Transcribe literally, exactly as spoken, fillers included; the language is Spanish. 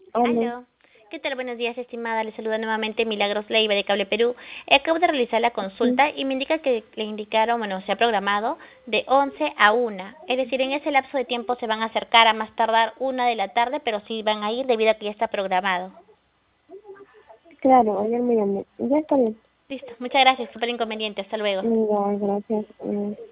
Aló. Aló. ¿Qué tal? Buenos días, estimada. Le saluda nuevamente Milagros Leiva de Cable Perú. Eh, Acabo de realizar la Sí, consulta y me indica que le indicaron, bueno, se ha programado de once a una. Es decir, en ese lapso de tiempo se van a acercar a más tardar una de la tarde, pero sí van a ir debido a que ya está programado. claro, ayer me llamó. Ya está bien. Listo. Muchas gracias. Súper inconveniente. Hasta luego. Ya, gracias. Mm.